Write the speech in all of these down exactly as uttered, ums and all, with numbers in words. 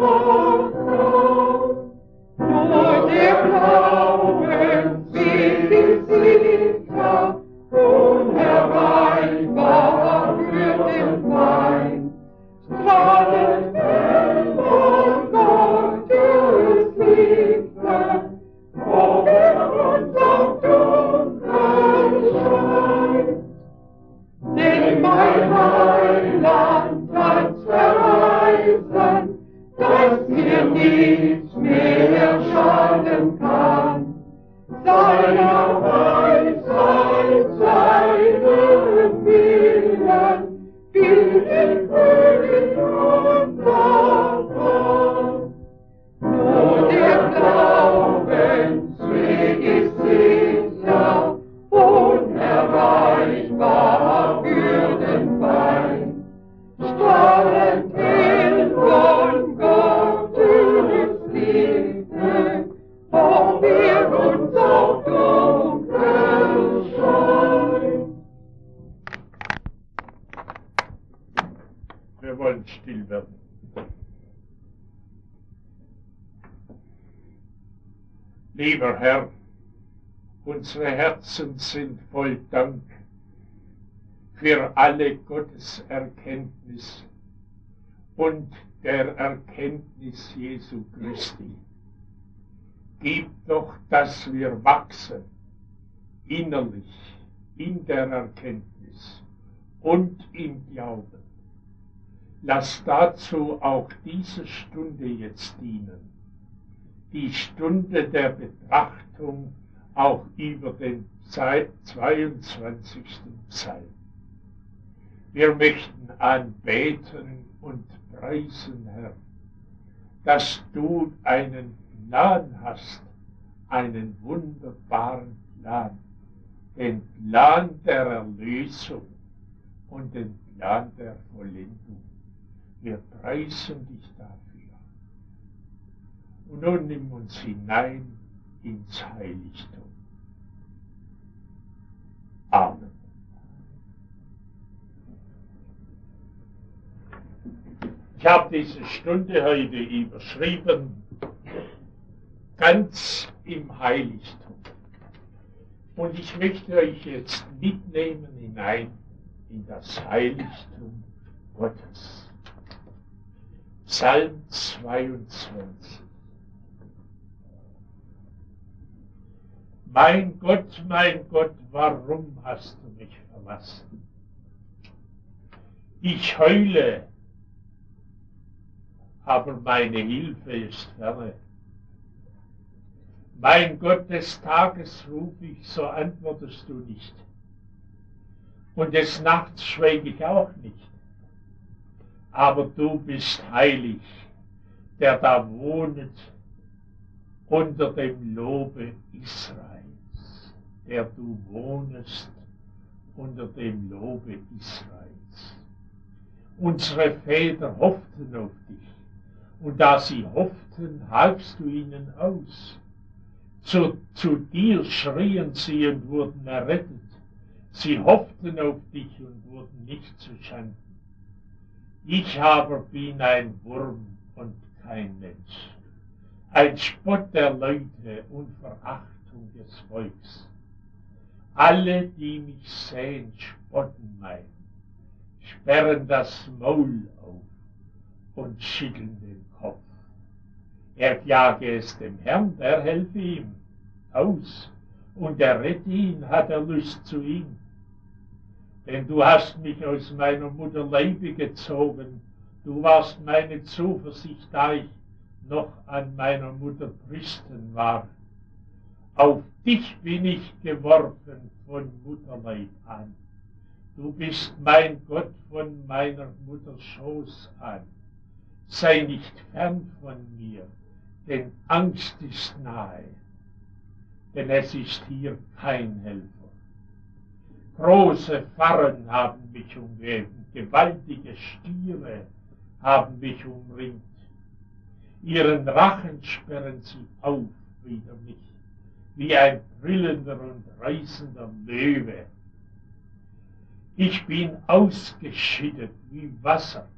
Lieber Herr, unsere Herzen sind voll Dank für alle Gotteserkenntnis und der Erkenntnis Jesu Christi. Gib doch, dass wir wachsen, innerlich in der Erkenntnis und im Glauben. Lass dazu auch diese Stunde jetzt dienen, die Stunde der Betrachtung auch über den zweiundzwanzigsten Psalm. Wir möchten anbeten und preisen, Herr, dass du einen Plan hast, einen wunderbaren Plan, den Plan der Erlösung und den Plan der Vollendung. Wir preisen dich dafür. Und nun nimm uns hinein ins Heiligtum. Amen. Ich habe diese Stunde heute überschrieben, ganz im Heiligtum. Und ich möchte euch jetzt mitnehmen hinein in das Heiligtum Gottes. Psalm zweiundzwanzig. Mein Gott, mein Gott, warum hast du mich verlassen? Ich heule, aber meine Hilfe ist ferne. Mein Gott, des Tages rufe ich, so antwortest du nicht. Und des Nachts schweige ich auch nicht. Aber du bist heilig, der da wohnet unter dem Lobe Israels. Der du wohnest unter dem Lobe Israels. Unsere Väter hofften auf dich, und da sie hofften, halfst du ihnen aus. Zu, zu dir schrien sie und wurden errettet. Sie hofften auf dich und wurden nicht zu Schanden. Ich aber bin ein Wurm und kein Mensch, ein Spott der Leute und Verachtung des Volks. Alle, die mich sehen, spotten mein, sperren das Maul auf und schütteln den Kopf. Er klage es dem Herrn, der helfe ihm aus, und er rette ihn, hat er Lust zu ihm. Denn du hast mich aus meiner Mutter Leibe gezogen, du warst meine Zuversicht, da ich noch an meiner Mutter Brüsten war. Auf dich bin ich geworfen von Mutterleib an. Du bist mein Gott von meiner Mutter Schoß an. Sei nicht fern von mir, denn Angst ist nahe, denn es ist hier kein Helfer. Große Farren haben mich umgeben, gewaltige Stiere haben mich umringt. Ihren Rachen sperren sie auf wider mich, wie ein brüllender und reißender Löwe. Ich bin ausgeschüttet wie Wasser,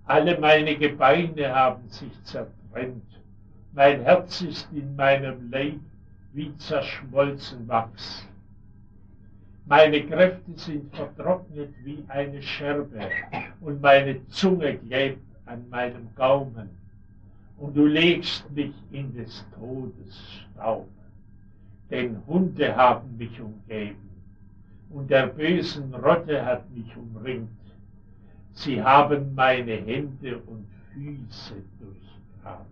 Alle meine Gebeine haben sich zertrennt. Mein Herz ist in meinem Leib wie zerschmolzen Wachs. Meine Kräfte sind vertrocknet wie eine Scherbe und meine Zunge klebt an meinem Gaumen. Und du legst mich in des Todes Staub, denn Hunde haben mich umgeben und der bösen Rotte hat mich umringt. Sie haben meine Hände und Füße durchgraben.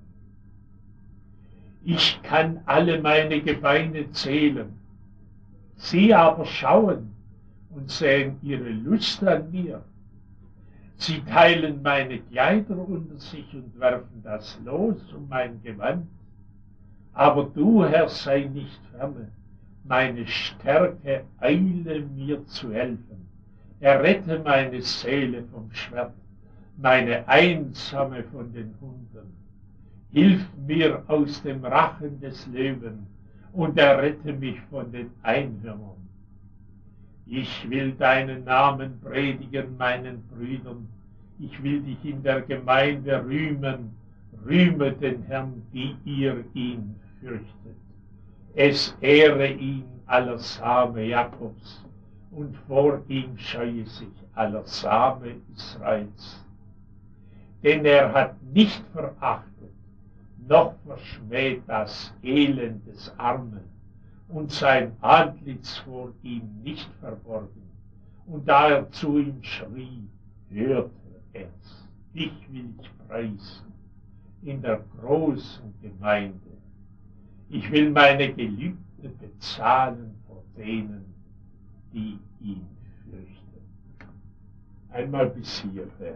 Ich kann alle meine Gebeine zählen. Sie aber schauen und sehen ihre Lust an mir. Sie teilen meine Kleider unter sich und werfen das Los um mein Gewand. Aber du, Herr, sei nicht ferne. Meine Stärke eile mir zu helfen. Errette meine Seele vom Schwert, meine Einsame von den Hunden. Hilf mir aus dem Rachen des Löwen und errette mich von den Einhörnern. Ich will deinen Namen predigen meinen Brüdern. Ich will dich in der Gemeinde rühmen. Rühme den Herrn, die ihr ihn fürchtet. Es ehre ihn aller Same Jakobs und vor ihm scheue sich aller Same Israels. Denn er hat nicht verachtet, noch verschmäht das Elend des Armen und sein Antlitz vor ihm nicht verborgen. Und da er zu ihm schrie, hörte er's, dich will ich preisen in der großen Gemeinde. Ich will meine Gelübde bezahlen vor denen, die ihn fürchten. Einmal bis hierher.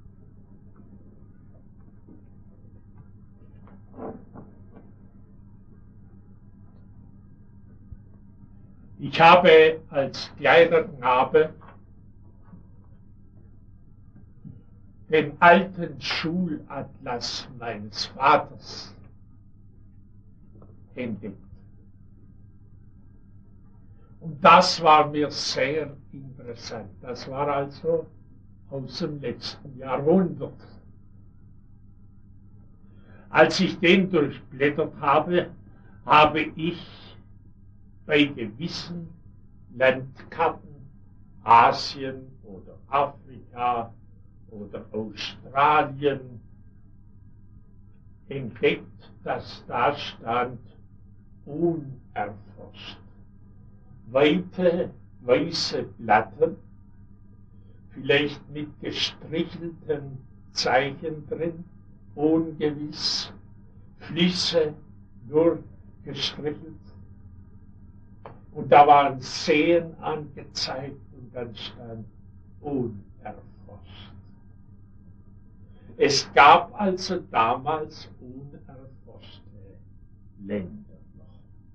Ich habe als kleiner Knabe den alten Schulatlas meines Vaters entdeckt. Und das war mir sehr interessant. Das war also aus dem letzten Jahrhundert. Als ich den durchblättert habe, habe ich bei gewissen Landkarten Asien oder Afrika oder Australien entdeckt, dass da stand unerforscht. Weite, weiße Platten, vielleicht mit gestrichelten Zeichen drin, ungewiss, Flüsse nur gestrichelt. Und da waren Seen angezeigt und dann stand unerforscht. Es gab also damals unerforschte Länder noch.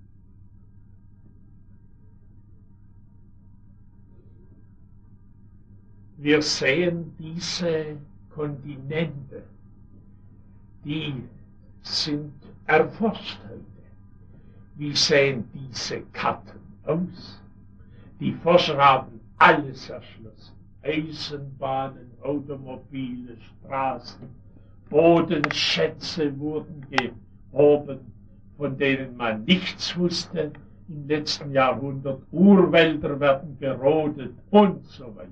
Wir sehen diese Kontinente, die sind erforscht heute. Wie sehen diese Karten aus? Die Forscher haben alles erschlossen. Eisenbahnen, Automobile, Straßen, Bodenschätze wurden gehoben, von denen man nichts wusste im letzten Jahrhundert. Urwälder werden gerodet und so weiter.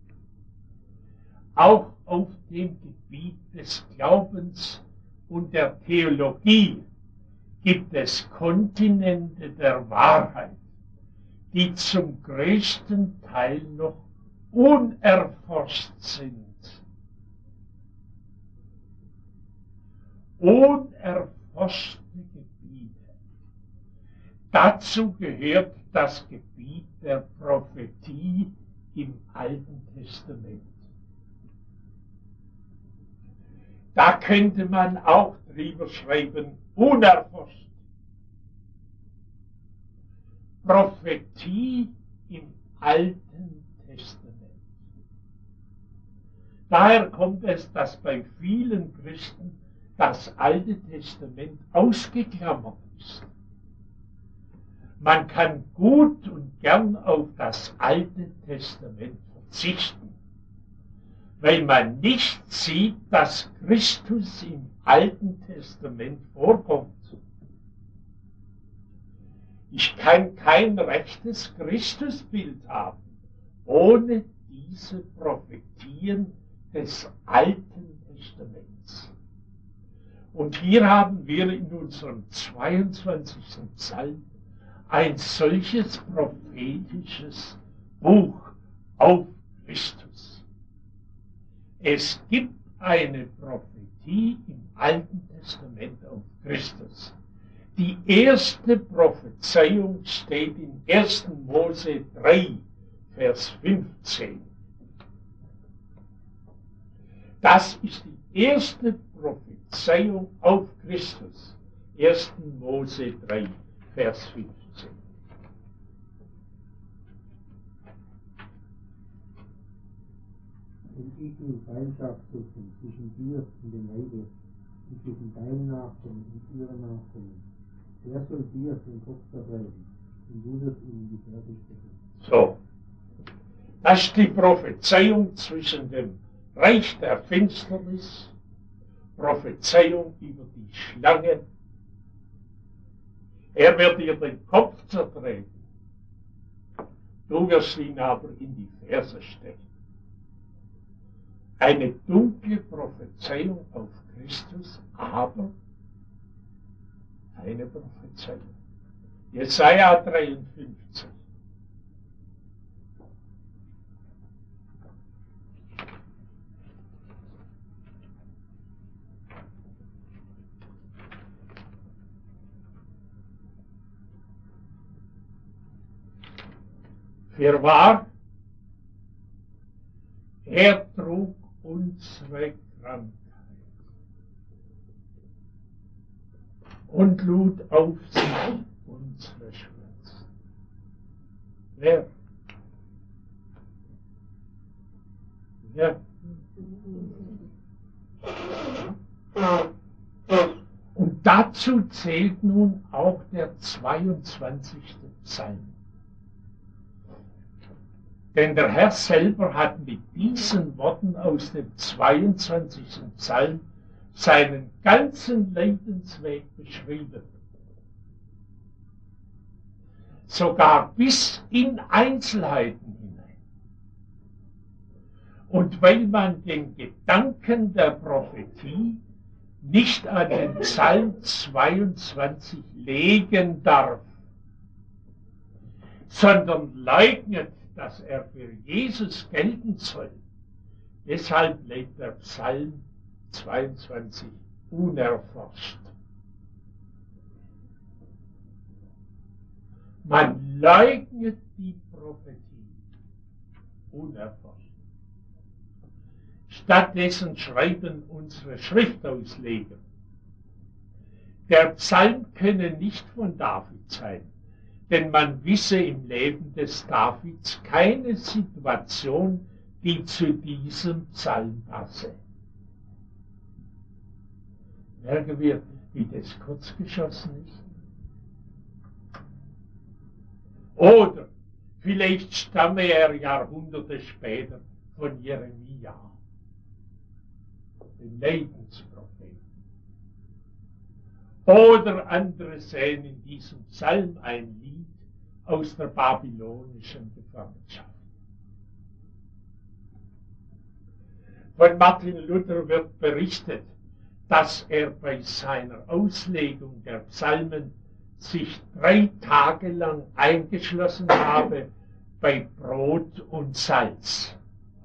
Auch auf dem Gebiet des Glaubens und der Theologie gibt es Kontinente der Wahrheit, die zum größten Teil noch unerforscht sind. Unerforschte Gebiete. Dazu gehört das Gebiet der Prophetie im Alten Testament. Da könnte man auch drüber schreiben, unerforscht. Prophetie im Alten Testament. Daher kommt es, dass bei vielen Christen das Alte Testament ausgeklammert ist. Man kann gut und gern auf das Alte Testament verzichten, weil man nicht sieht, dass Christus im Alten Testament vorkommt. Ich kann kein rechtes Christusbild haben, ohne diese Prophetien des Alten Testaments. Und hier haben wir in unserem zweiundzwanzigsten Psalm ein solches prophetisches Buch auf Christus. Es gibt eine Prophetie im Alten Testament auf Christus. Die erste Prophezeiung steht in ersten Mose drei, Vers fünfzehn. Das ist die erste Prophezeiung auf Christus. ersten Mose drei, Vers fünfzehn. Und ich will Feindschaft suchen zwischen dir und dem Weibe, und zwischen deinen Nachkommen und ihren Nachkommen. Der soll dir den Kopf zerbrechen, und du wirst ihm die Ferse stechen. So, das ist die Prophezeiung zwischen dem Reich der Finsternis, Prophezeiung über die Schlange. Er wird dir den Kopf zertreten, du wirst ihn aber in die Ferse stechen. Eine dunkle Prophezeiung auf Christus, aber eine Prophezeiung. Jesaja dreiundfünfzig. Fürwahr, er trug unsere Krankheit und lud auf sich unsere Schmerzen. Wer? Wer? Und dazu zählt nun auch der zweiundzwanzigste Psalm. Denn der Herr selber hat mit diesen Worten aus dem zweiundzwanzigsten Psalm seinen ganzen Leidensweg beschrieben. Sogar bis in Einzelheiten hinein. Und weil man den Gedanken der Prophetie nicht an den Psalm zweiundzwanzig legen darf, sondern leugnet, dass er für Jesus gelten soll. Deshalb bleibt der Psalm zweiundzwanzig unerforscht. Man leugnet die Prophetie unerforscht. Stattdessen schreiben unsere Schriftausleger, der Psalm könne nicht von David sein, denn man wisse im Leben des Davids keine Situation, die zu diesem Psalm passe. Merken wir, wie das kurz geschossen ist? Oder vielleicht stamme er Jahrhunderte später von Jeremia, dem Leidenspropheten. Oder andere sehen in diesem Psalm ein Lied aus der babylonischen Gefangenschaft. Von Martin Luther wird berichtet, dass er bei seiner Auslegung der Psalmen sich drei Tage lang eingeschlossen habe bei Brot und Salz,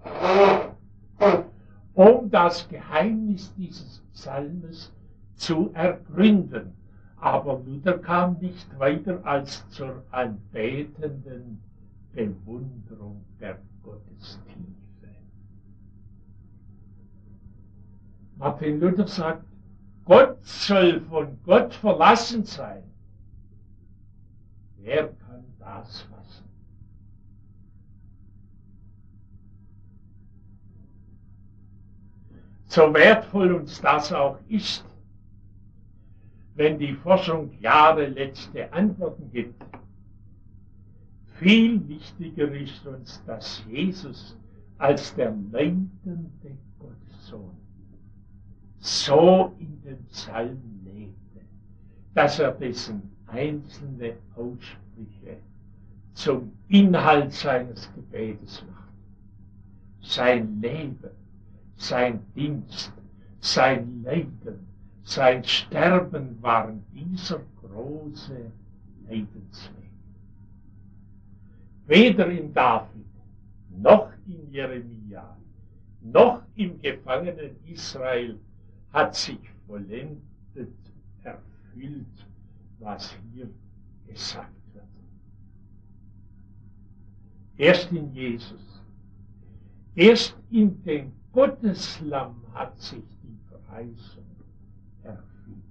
um das Geheimnis dieses Psalmes zu ergründen. Aber Luther kam nicht weiter als zur anbetenden Bewunderung der Gottestiefe. Martin Luther sagt, Gott soll von Gott verlassen sein. Wer kann das fassen? So wertvoll uns das auch ist, wenn die Forschung klare letzte Antworten gibt. Viel wichtiger ist uns, dass Jesus als der leidende Gottessohn so in den Psalmen lebte, dass er dessen einzelne Aussprüche zum Inhalt seines Gebetes macht. Sein Leben, sein Dienst, sein Leiden, sein Sterben waren dieser große Leidensweg. Weder in David, noch in Jeremia, noch im gefangenen Israel hat sich vollendet erfüllt, was hier gesagt wird. Erst in Jesus, erst in dem Gotteslamm hat sich die Verheißung erfüllt.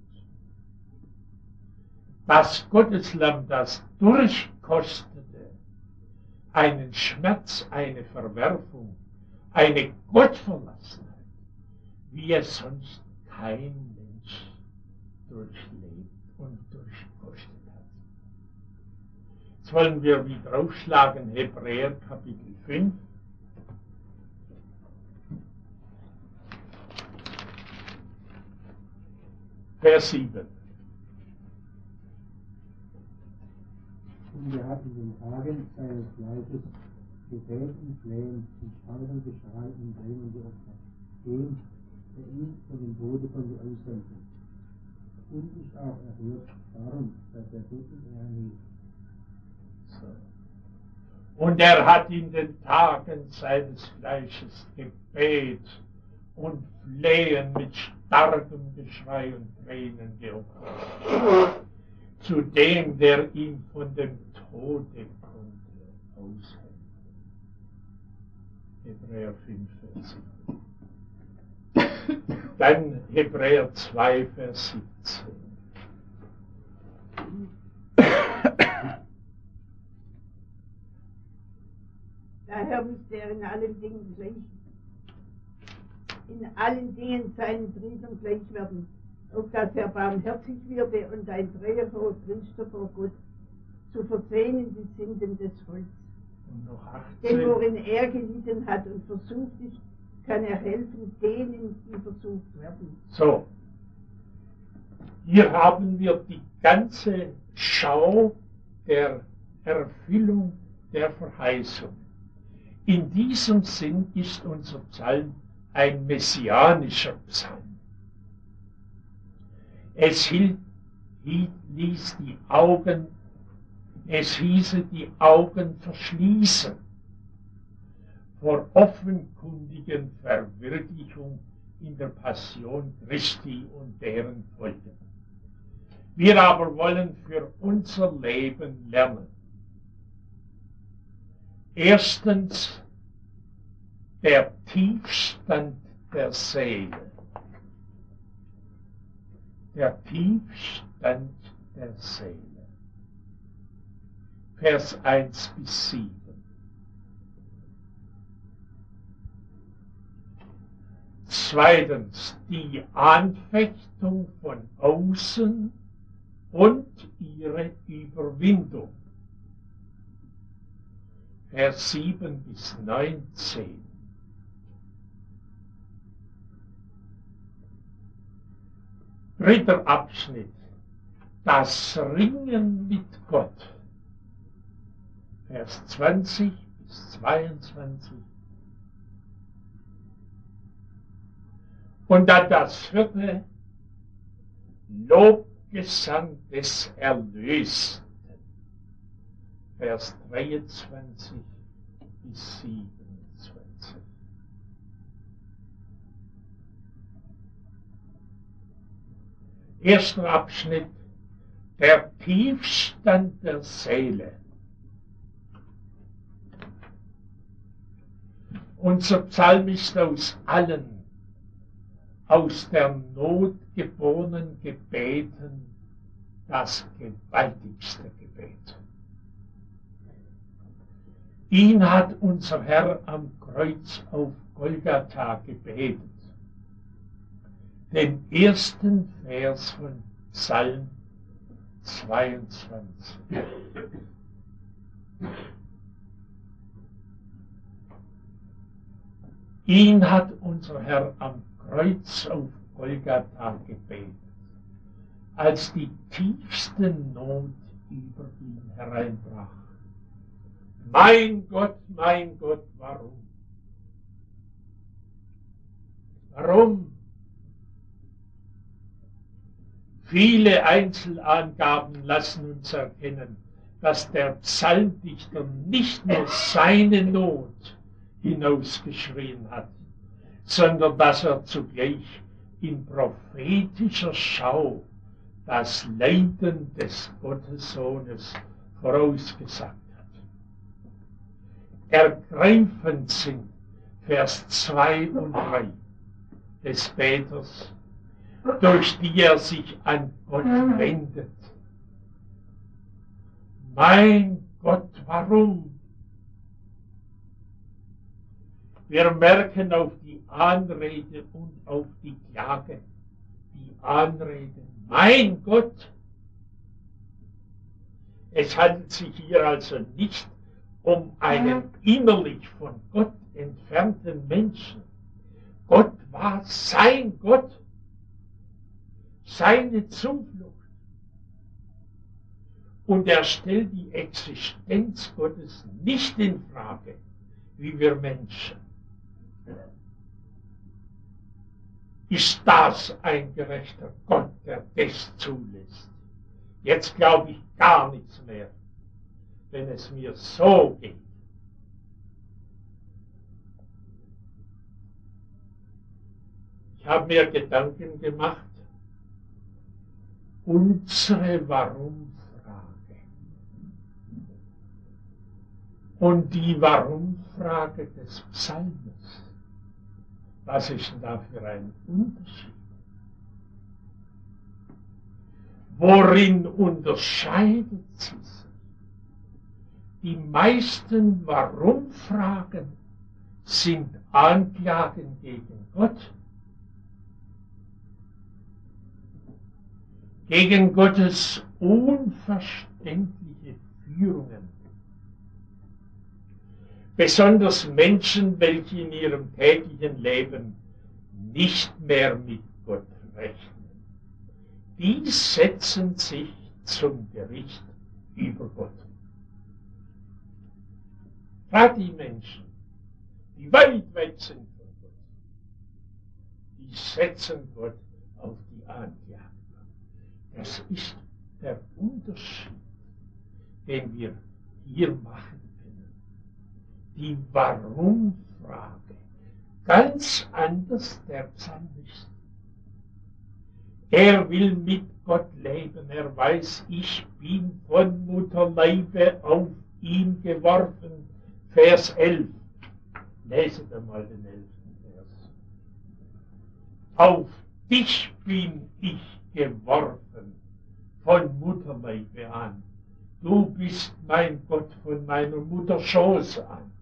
Das Gotteslamm, das durchkostete einen Schmerz, eine Verwerfung, eine Gottverlassenheit, wie es sonst kein Mensch durchlebt und durchkostet hat. Jetzt wollen wir wieder aufschlagen, Hebräer Kapitel fünf. Vers sieben. Und er hat in den Tagen seines Leibes gebeten, flehen, in Schreien, Geschrei und Tränen geopfert, dem, der ihn von dem Tode konnte aushelfen. Und ist auch erhört darum, dass er Bitten erhielt. So. Und er hat in den Tagen seines Fleisches Gebet und Flehen mit starkem Geschrei und Tränen geopfert, zu dem, der ihn von dem Tode konnte aushelfen. Hebräer fünf, Vers sieben. Dann Hebräer zwei, Vers siebzehn. Daher müsste er in allen Dingen gleich, in allen Dingen seinen Brüdern gleich werden, auf dass er barmherzig würde und ein treuer Priester vor Gott, zu versöhnen die Sünden des Volkes. Und noch Denn achtzehn. worin er gelitten hat und versucht ist, kann er helfen denen, die versucht werden. So, hier haben wir die ganze Schau der Erfüllung der Verheißung. In diesem Sinn ist unser Psalm ein messianischer Psalm. Es hielt, hielt, ließ die Augen, es hieße die Augen verschließen vor offenkundigen Verwirklichung in der Passion Christi und deren Folgen. Wir aber wollen für unser Leben lernen. Erstens, der Tiefstand der Seele. Der Tiefstand der Seele. Vers eins bis sieben. Zweitens, die Anfechtung von außen und ihre Überwindung. Vers sieben bis neunzehn. Dritter Abschnitt, das Ringen mit Gott. Vers zwanzig bis zweiundzwanzig. Und dann das vierte, Lobgesang des Erlösten. Vers dreiundzwanzig bis siebenundzwanzig. Erster Abschnitt, der Tiefstand der Seele. Unser Psalm ist aus allen, aus der Not geborenen Gebeten das gewaltigste Gebet. Ihn hat unser Herr am Kreuz auf Golgatha gebetet. Den ersten Vers von Psalm zweiundzwanzig. Ihn hat unser Herr am Kreuz auf Golgatha gebetet, als die tiefste Not über ihn hereinbrach. Mein Gott, mein Gott, warum? Warum? Viele Einzelangaben lassen uns erkennen, dass der Psalmdichter nicht nur seine Not hinausgeschrien hat, sondern dass er zugleich in prophetischer Schau das Leiden des Gottessohnes vorausgesagt hat. Ergreifend sind Vers zwei und drei des Beters, durch die er sich an Gott wendet. Mein Gott, warum? Wir merken auf die Anrede und auf die Klage. Die Anrede, mein Gott. Es handelt sich hier also nicht um einen innerlich von Gott entfernten Menschen. Gott war sein Gott, seine Zuflucht. Und er stellt die Existenz Gottes nicht in Frage, wie wir Menschen. Ist das ein gerechter Gott, der das zulässt? Jetzt glaube ich gar nichts mehr, wenn es mir so geht. Ich habe mir Gedanken gemacht, unsere Warum-Frage. Und die Warum-Frage des Psalmes. Was ist denn da für ein Unterschied? Worin unterscheidet sie sich? Die meisten Warum-Fragen sind Anklagen gegen Gott, gegen Gottes unverständliche Führungen. Besonders Menschen, welche in ihrem täglichen Leben nicht mehr mit Gott rechnen, die setzen sich zum Gericht über Gott. Gerade die Menschen, die weit weg sind von Gott, die setzen Gott auf die Anklage. Das ist der Unterschied, den wir hier machen können. Die Warum-Frage. Ganz anders der Psalmist. Er will mit Gott leben. Er weiß, ich bin von Mutterleibe auf ihn geworfen. Vers elf. Leset einmal den elften Vers. Auf dich bin ich geworfen, von Mutterleibe an. Du bist mein Gott von meiner Mutter Schoß an.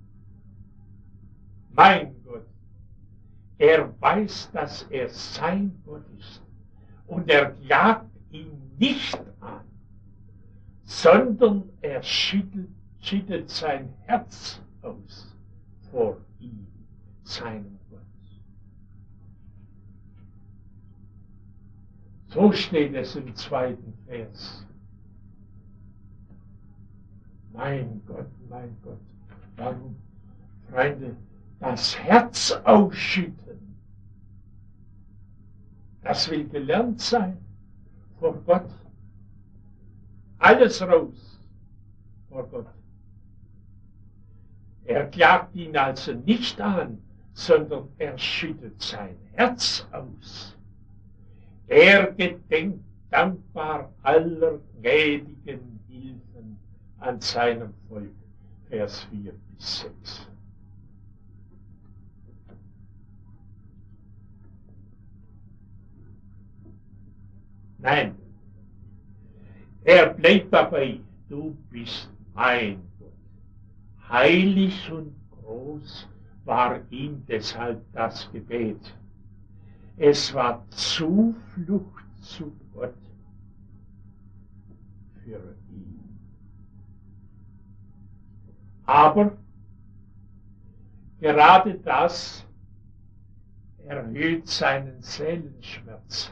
Mein Gott. Er weiß, dass er sein Gott ist. Und er klagt ihn nicht an, sondern er schüttelt, schüttet sein Herz aus vor ihm, seinem Gott. So steht es im zweiten Vers. Mein Gott, mein Gott, warum, Freunde, das Herz ausschütten, das will gelernt sein vor Gott. Alles raus vor Gott. Er klagt ihn also nicht an, sondern er schüttet sein Herz aus. Er gedenkt dankbar aller gnädigen Hilfen an seinem Volk. Vers vier bis sechs. Nein, er bleibt dabei, du bist mein Gott. Heilig und groß war ihm deshalb das Gebet. Es war Zuflucht zu Gott für ihn. Aber gerade das erhöht seinen Seelenschmerz.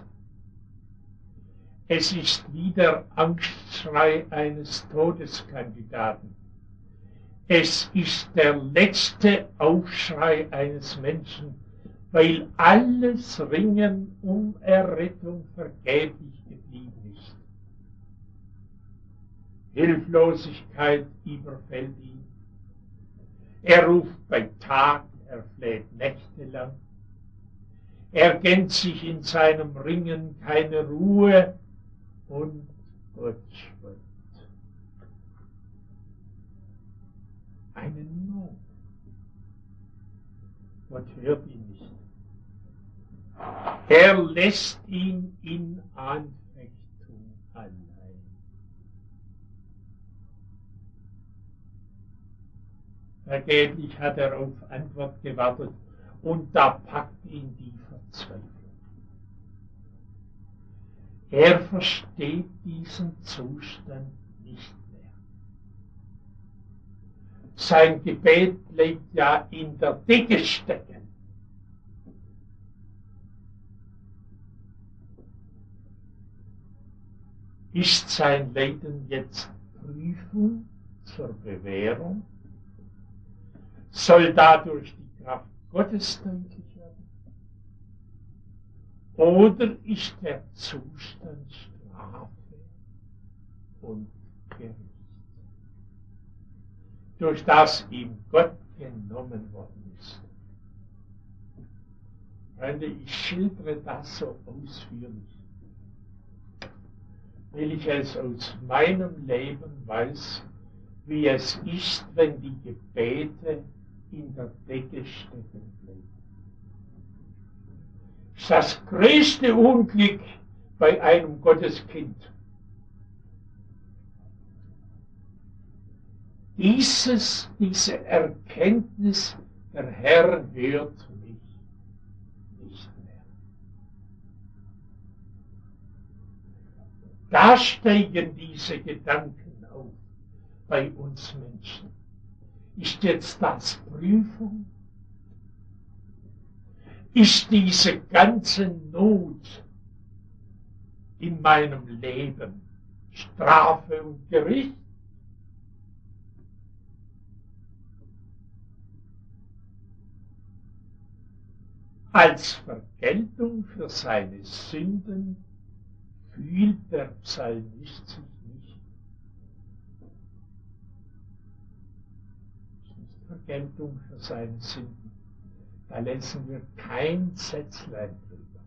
Es ist wie der Angstschrei eines Todeskandidaten. Es ist der letzte Aufschrei eines Menschen, weil alles Ringen um Errettung vergeblich geblieben ist. Hilflosigkeit überfällt ihn. Er ruft bei Tag, er fleht nächtelang. Er gönnt sich in seinem Ringen keine Ruhe und Gott schweigt. Eine Not. Gott hört ihn nicht. Er lässt ihn in Anfechtung allein. Vergeblich hat er auf Antwort gewartet und da packt ihn die Verzweiflung. Er versteht diesen Zustand nicht mehr. Sein Gebet bleibt ja in der Decke stecken. Ist sein Leiden jetzt Prüfung zur Bewährung? Soll dadurch die Kraft Gottes deutlich werden? Oder ist der Zustand Strafe und Gericht, durch das ihm Gott genommen worden ist? Freunde, ich schildere das so ausführlich, weil ich es aus meinem Leben weiß, wie es ist, wenn die Gebete in der Decke stecken bleiben. Das ist das größte Unglück bei einem Gotteskind. Dieses, diese Erkenntnis, der Herr hört mich nicht mehr. Da steigen diese Gedanken auf bei uns Menschen. Ist jetzt das Prüfung? Ist diese ganze Not in meinem Leben Strafe und Gericht? Als Vergeltung für seine Sünden fühlt der Psalmist sich nicht. Das ist Vergeltung für seine Sünden. Da lesen wir kein Sätzlein drüber.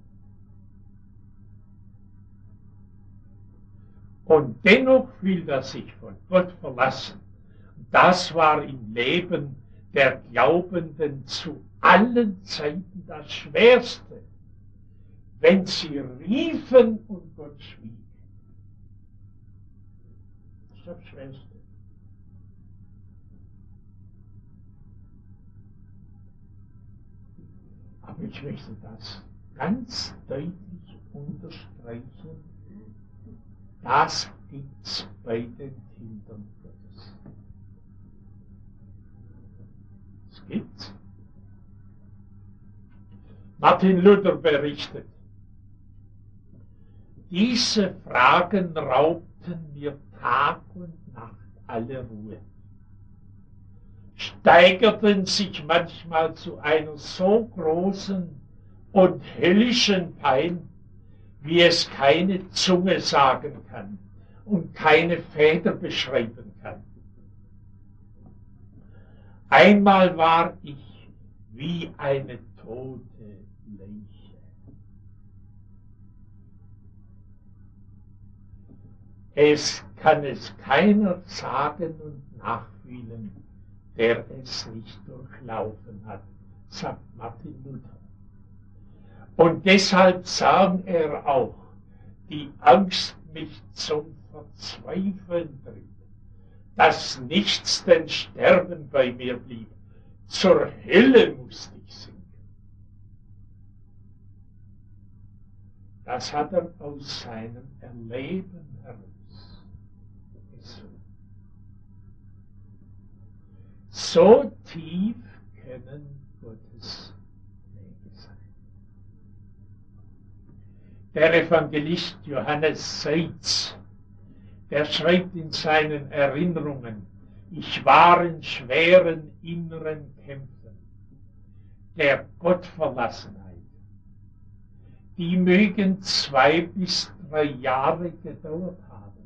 Und dennoch will er sich von Gott verlassen. Das war im Leben der Glaubenden zu allen Zeiten das Schwerste, wenn sie riefen und Gott schwieg. Das ist das Schwerste. Aber ich möchte das ganz deutlich unterstreichen. Das gibt's bei den Kindern Gottes. Es gibt's. Martin Luther berichtet, diese Fragen raubten mir Tag und Nacht alle Ruhe, steigerten sich manchmal zu einer so großen und höllischen Pein, wie es keine Zunge sagen kann und keine Feder beschreiben kann. Einmal war ich wie eine tote Leiche. Es kann es keiner sagen und nachfühlen, der es nicht durchlaufen hat, sagt Martin Luther. Und deshalb sagt er auch, die Angst mich zum Verzweifeln trieb, dass nichts denn Sterben bei mir blieb, zur Hölle musste ich sinken. Das hat er aus seinem Erleben heraus gesungen. So tief können Gottes Wege sein. Der Evangelist Johannes Seitz, der schreibt in seinen Erinnerungen: Ich war in schweren inneren Kämpfen der Gottverlassenheit. Die mögen zwei bis drei Jahre gedauert haben.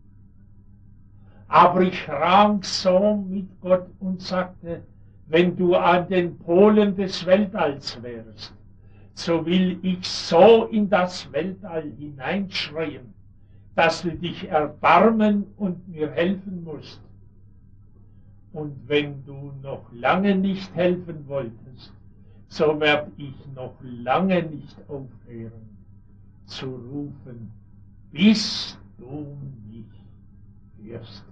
Aber ich rang so mit Gott und sagte: Wenn du an den Polen des Weltalls wärst, so will ich so in das Weltall hineinschreien, dass du dich erbarmen und mir helfen musst. Und wenn du noch lange nicht helfen wolltest, so werd ich noch lange nicht aufhören zu rufen, bis du mich hörst.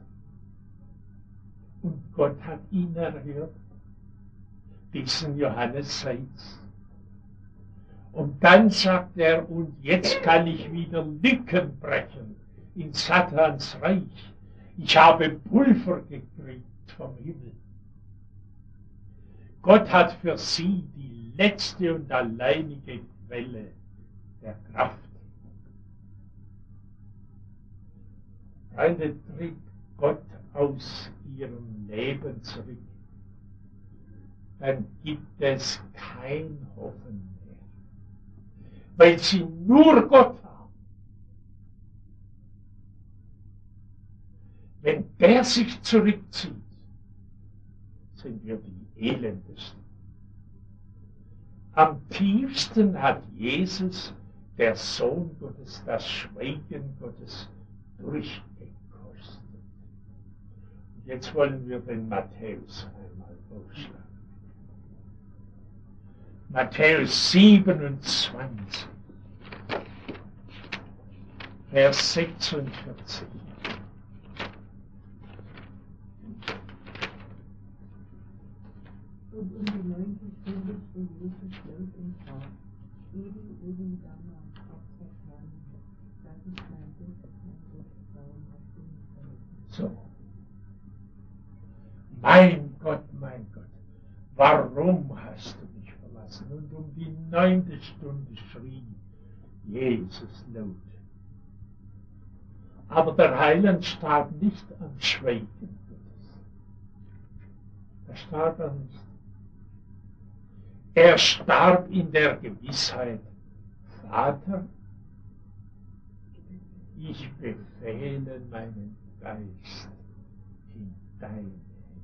Und Gott hat ihn erhört, diesen Johannes Seitz. Und dann sagt er: Und jetzt kann ich wieder Lücken brechen in Satans Reich. Ich habe Pulver gekriegt vom Himmel. Gott hat für sie die letzte und alleinige Quelle der Kraft. Freunde, tritt Gott aus ihrem Leben zurück, dann gibt es kein Hoffen mehr, weil sie nur Gott haben. Wenn der sich zurückzieht, sind wir die Elendesten. Am tiefsten hat Jesus, der Sohn Gottes, das Schweigen Gottes durchgekostet. Und jetzt wollen wir den Matthäus einmal aufschlagen. Matthäus siebenundzwanzig, Vers sechsundvierzig. Und um die neunte Stunde steht Jesus laut und sprach: Eben, eben dann am Kopf erkannt, das ist mein Gott, mein Gott, warum hast du mich verlassen? So. Mein Gott, mein Gott, warum hast du mich verlassen? Und um die neunte Stunde schrie Jesus laut. Aber der Heiland starb nicht am Schweigen Gottes. Da starb er nicht. Er starb in der Gewissheit: Vater, ich befehle meinen Geist in deine Hände.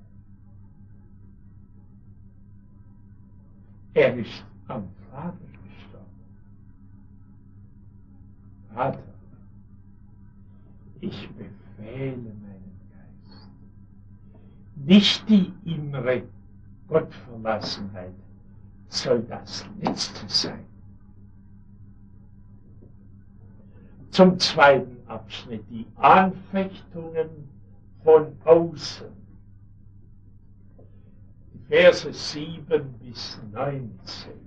Er ist am Vater gestorben. Vater, ich befehle meinen Geist. Nicht die innere Gottverlassenheit soll das Letzte sein. Zum zweiten Abschnitt, die Anfechtungen von außen. Die Verse sieben bis neunzehn.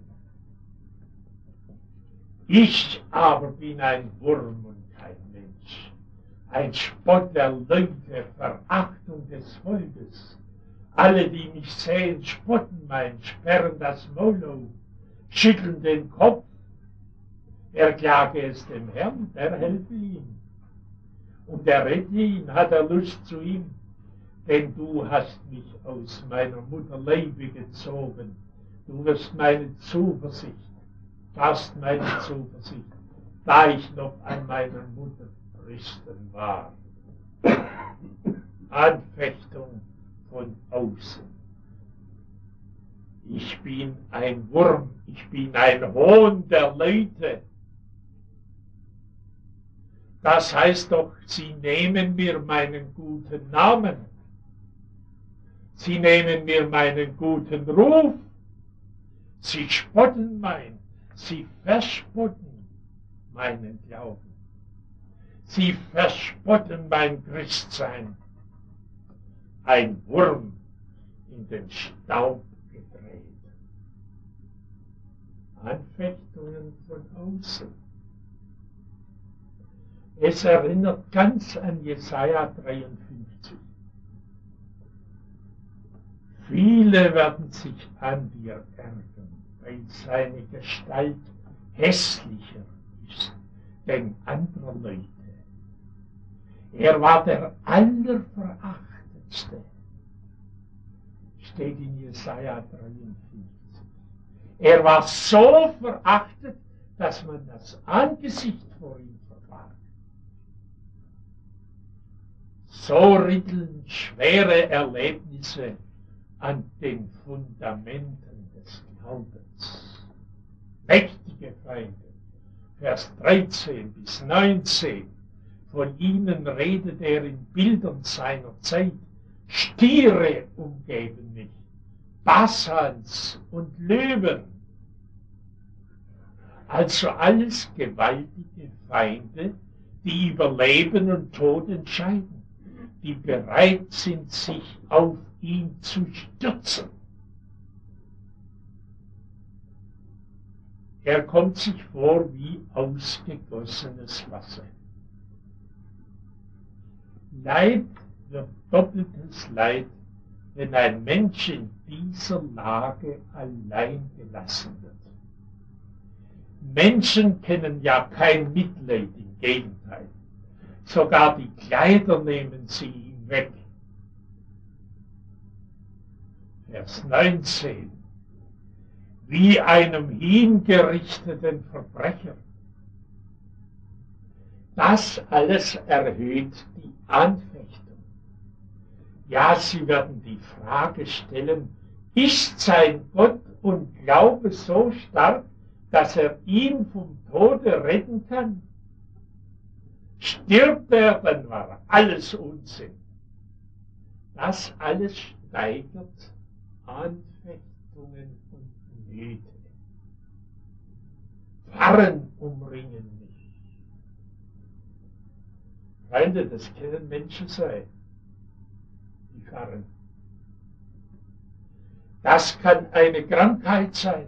Ich aber bin ein Wurm und kein Mensch, ein Spott der Leute, Verachtung des Volkes. Alle, die mich sehen, spotten mein, sperren das Maul auf, schütteln den Kopf. Er klage es dem Herrn, der helfe ihm. Und er rette ihn, hat er Lust zu ihm. Denn du hast mich aus meiner Mutter Leibe gezogen. Du wirst meine Zuversicht, warst meine Zuversicht, da ich noch an meiner Mutter Brüsten war. Anfechtung von außen. Ich bin ein Wurm, ich bin ein Hohn der Leute. Das heißt doch, sie nehmen mir meinen guten Namen. Sie nehmen mir meinen guten Ruf. Sie spotten mein, sie verspotten meinen Glauben. Sie verspotten mein Christsein. Ein Wurm in den Staub gedreht. Anfechtungen von außen. Es erinnert ganz an Jesaja dreiundfünfzig. Viele werden sich an dir ärgern, weil seine Gestalt hässlicher ist denn anderer Leute. Er war der Allerverachtetste. Steht in Jesaja dreiundvierzig. Er war so verachtet, dass man das Angesicht vor ihm verbarg. So rütteln schwere Erlebnisse an den Fundamenten des Glaubens. Mächtige Feinde. Vers dreizehn bis neunzehn. Von ihnen redet er in Bildern seiner Zeit. Stiere umgeben mich, Basans und Löwen. Also alles gewaltige Feinde, die über Leben und Tod entscheiden, die bereit sind, sich auf ihn zu stürzen. Er kommt sich vor wie ausgegossenes Wasser. Leid wird doppeltes Leid, wenn ein Mensch in dieser Lage allein gelassen wird. Menschen kennen ja kein Mitleid, im Gegenteil. Sogar die Kleider nehmen sie ihm weg. Vers neunzehn. Wie einem hingerichteten Verbrecher. Das alles erhöht die Anfechtung. Ja, sie werden die Frage stellen, ist sein Gott und Glaube so stark, dass er ihn vom Tode retten kann? Stirbt er, dann war alles Unsinn. Das alles steigert Anfechtungen und Nöte. Pfarren umringen mich. Freunde, das können Menschen sein. Die Pfarren. Das kann eine Krankheit sein.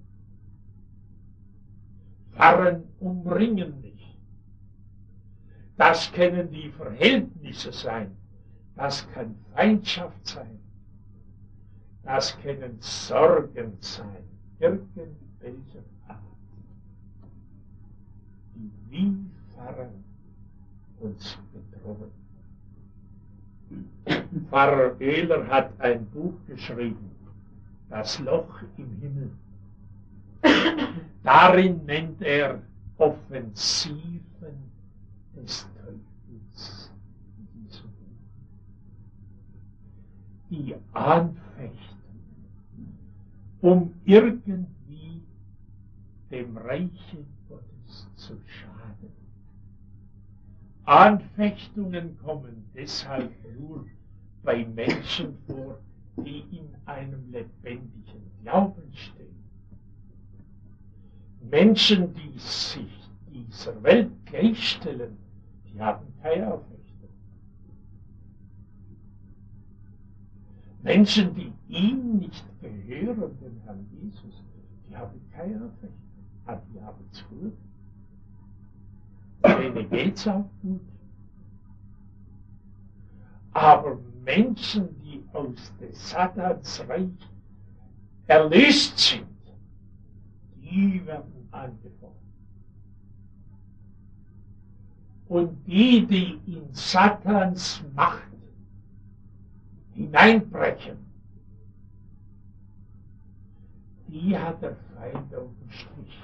Pfarren umringen mich. Das können die Verhältnisse sein. Das kann Feindschaft sein. Das können Sorgen sein. Irgendwelcher Art. Die wie Pfarren uns bedrohen. Pfarrer Oehler hat ein Buch geschrieben, Das Loch im Himmel. Darin nennt er Offensiven des Teufels. Die Anfechtung, um irgendwie dem Reiche Gottes zu schaden. Anfechtungen kommen deshalb nur bei Menschen vor, die in einem lebendigen Glauben stehen. Menschen, die sich dieser Welt gleichstellen, die haben keine Anfechtung. Menschen, die ihm nicht gehören, dem Herrn Jesus, die haben keine Anfechtung. Aber die haben es gut. Denen geht es auch gut. Aber Menschen, die aus des Satans Reich erlöst sind, die werden angefochten. Und die, die in Satans Macht hineinbrechen, die hat der Feind auf dem Strich.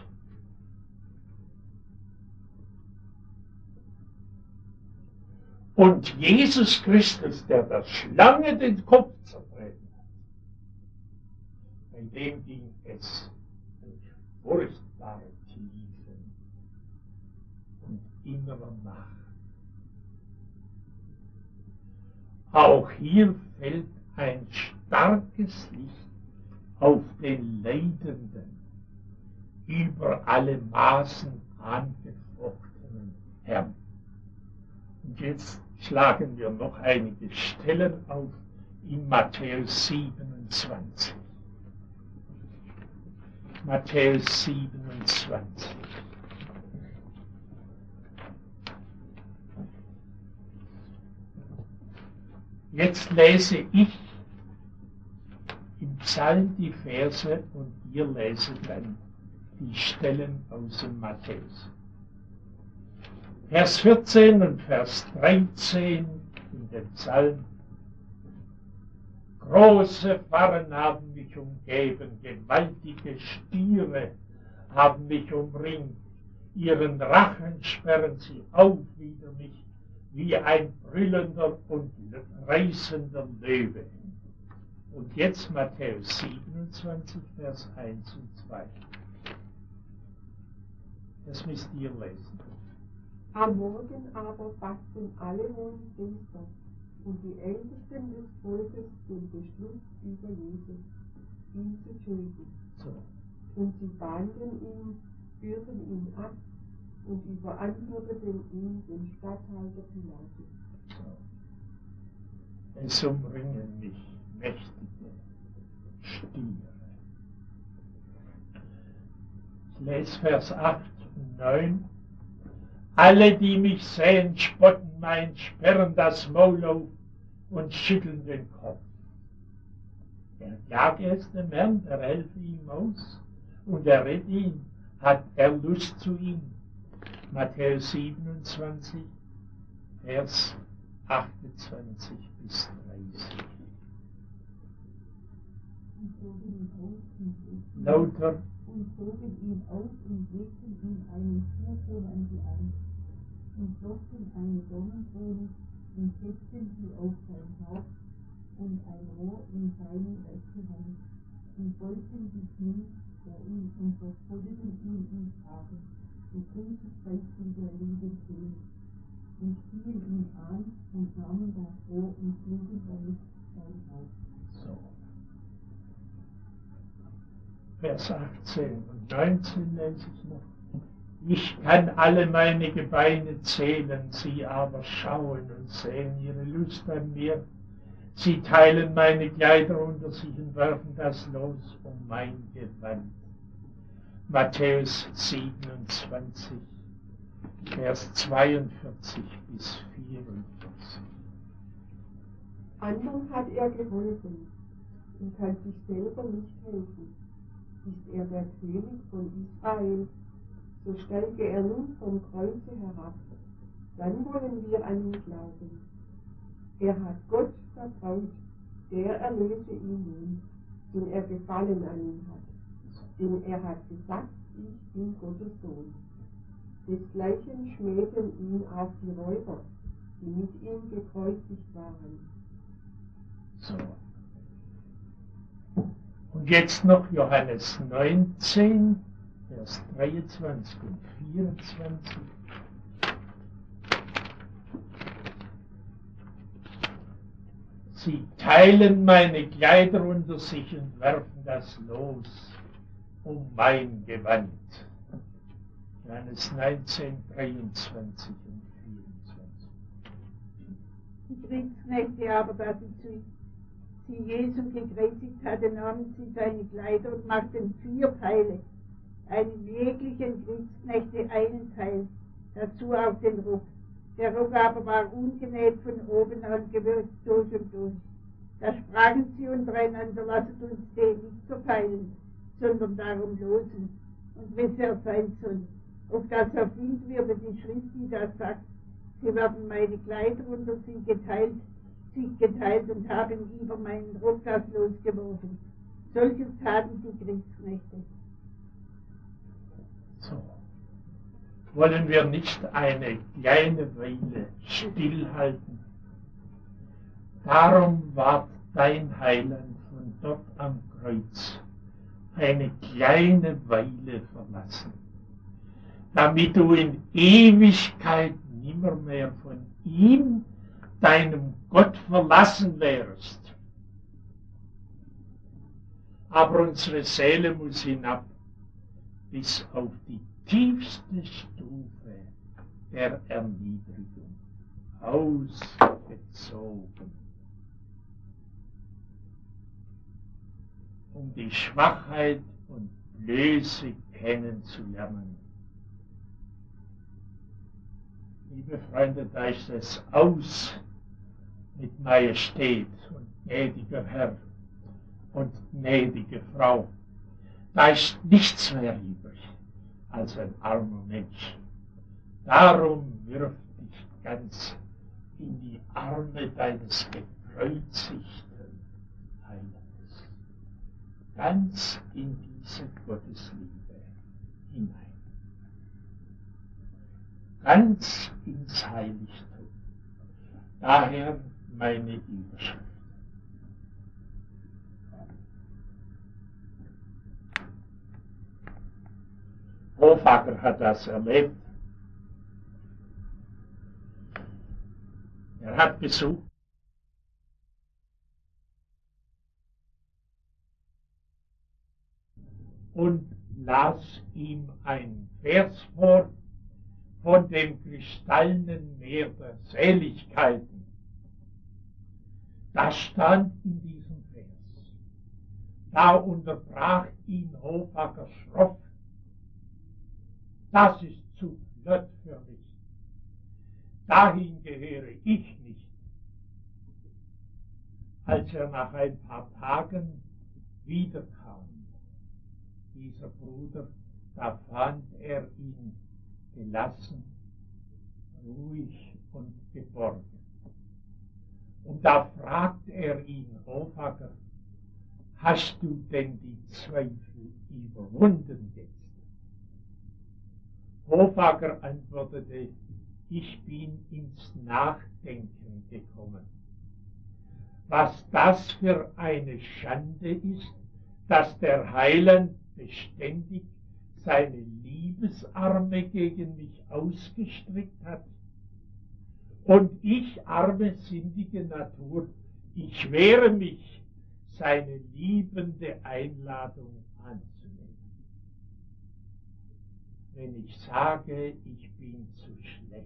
Und Jesus Christus, der der Schlange den Kopf zertreten hat, bei dem ging es durch furchtbare Tiefen und innerer Macht. Auch hier fällt ein starkes Licht auf den Leidenden, über alle Maßen angefochtenen Herrn. Und jetzt schlagen wir noch einige Stellen auf in Matthäus siebenundzwanzig. Matthäus siebenundzwanzig. Jetzt lese ich im Psalm die Verse und ihr leset dann die Stellen aus dem Matthäus. Vers vierzehn und Vers dreizehn in dem Psalm. Große Farren haben mich umgeben, gewaltige Stiere haben mich umringt. Ihren Rachen sperren sie auf wider mich, wie ein brüllender und reißender Löwe. Und jetzt Matthäus siebenundzwanzig, Vers eins und zwei. Das müsst ihr lesen. Am Morgen aber fassten alle hohen Priester und die Ältesten des Volkes den Beschluss über Jesus, ihn zu töten. So. Und sie banden ihn, führten ihn ab und überantworteten ihn den Statthalter Pilatus. So. Es umringen mich mächtige Stiere. Ich lese Vers acht und neun. Alle, die mich sehen, spotten mein, sperren das Maul auf und schütteln den Kopf. Er jagt es dem Herrn, er helfe ihm aus und er rettet ihn, hat er Lust zu ihm. Matthäus siebenundzwanzig, Vers achtundzwanzig bis dreißig. Lauter. Und zogen ihn aus und legten ihm einen Purpurmantel an und flochten eine Dornenkrone und setzten sie auf sein Haupt und ein Rohr in seine rechte Hand und wollten sich nun vor ihm und verfolgten ihn im Graben, gekruzifiziert von der Liebe König, und fielen ihn an und nahmen das Rohr und schlugen damit sein Haupt. So. Vers achtzehn und neunzehn lese ich noch. Ich kann alle meine Gebeine zählen, sie aber schauen und sehen ihre Lust an mir. Sie teilen meine Kleider unter sich und werfen das los um mein Gewand. Matthäus siebenundzwanzig, Vers zweiundvierzig bis vierundvierzig. Anderen hat er geholfen und kann sich selber nicht helfen. Ist er der König von Israel, so steige er nun vom Kreuze herab, dann wollen wir an ihn glauben. Er hat Gott vertraut, der erlöse ihn nun, den er Gefallen an ihn hat. Denn er hat gesagt, ich bin Gottes Sohn. Desgleichen schmähten ihn auch die Räuber, die mit ihm gekreuzigt waren. So. Und jetzt noch Johannes neunzehn, Vers dreiundzwanzig und vierundzwanzig. Sie teilen meine Kleider unter sich und werfen das los um mein Gewand. Johannes neunzehn, dreiundzwanzig und vierundzwanzig. Die Kriegsknechte aber, da sie zu sie Jesu gekreuzigt hatte, nahmen sie seine Kleider und machten vier Teile, einen jeglichen Kriegsknechte einen Teil, dazu auch den Rock. Der Rock aber war ungenäht von oben an, gewürzt durch und durch. Da sprachen sie untereinander, lasset uns den nicht zerteilen, sondern darum losen, und wes er sein soll, auf das erfüllt wird die Schrift, die da sagt, sie werden meine Kleider unter sie geteilt, sich geteilt und haben über meinen Rock das losgeworfen. Solches taten die Kriegsknechte. So. Wollen wir nicht eine kleine Weile stillhalten? Darum ward dein Heiland von dort am Kreuz eine kleine Weile verlassen, damit du in Ewigkeit nimmermehr von ihm, deinem Gott, verlassen wärst. Aber unsere Seele muss hinab bis auf die tiefste Stufe der Erniedrigung, ausgezogen, um die Schwachheit und Blöße kennenzulernen. Liebe Freunde, da ist es aus mit Majestät und gnädiger Herr und gnädige Frau. Da ist nichts mehr übrig als ein armer Mensch. Darum wirf dich ganz in die Arme deines gekreuzigten Heilands, ganz in diese Gottesliebe hinein, ganz ins Heiligtum. Daher meine Überschrift. Hofacker hat das erlebt. Er hat Besuch. Und las ihm einen Vers vor von dem kristallenen Meer der Seligkeiten. Das stand in diesem Vers. Da unterbrach ihn Hofacker schroff. Das ist zu flott für mich. Dahin gehöre ich nicht. Als er nach ein paar Tagen wiederkam, dieser Bruder, da fand er ihn gelassen, ruhig und geborgen. Und da fragt er ihn, Hofacker, hast du denn die Zweifel überwunden jetzt? Hofacker antwortete, ich bin ins Nachdenken gekommen. Was das für eine Schande ist, dass der Heiland beständig seine Liebesarme gegen mich ausgestreckt hat. Und ich, arme, sündige Natur, ich wehre mich, seine liebende Einladung anzunehmen. Wenn ich sage, ich bin zu schlecht,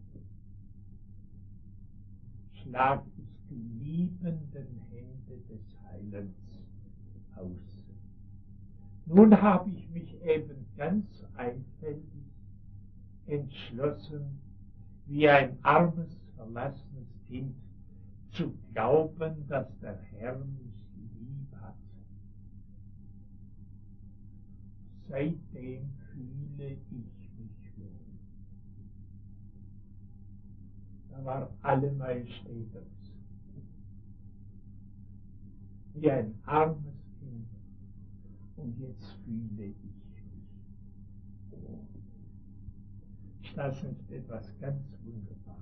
schlag ich die liebenden Hände des Heilands aus. Nun habe ich mich eben ganz einfältig entschlossen, wie ein armes, verlassenes Kind, zu glauben, dass der Herr mich lieb hat. Seitdem fühle ich mich wohl. Da war alle Majestät aus. Wie ein armes Kind. Und jetzt fühle ich mich wohl. Ist das nicht etwas ganz Wunderbares?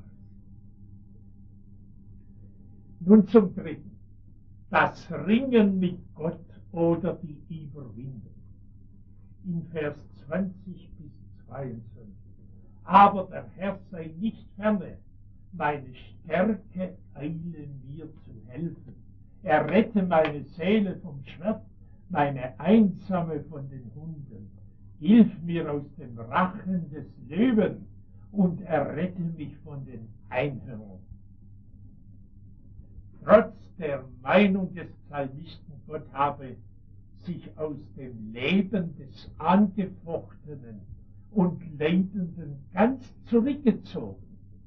Nun zum Dritten. Das Ringen mit Gott oder die Überwindung. In Vers zwanzig bis zweiundzwanzig. Aber der Herr sei nicht ferne, meine Stärke eile mir zu helfen. Er rette meine Seele vom Schwert, meine Einsame von den Hunden. Hilf mir aus dem Rachen des Löwen und errette mich von den Einhörnern. Trotz der Meinung des Psalmisten, Gott habe sich aus dem Leben des Angefochtenen und Leidenden ganz zurückgezogen.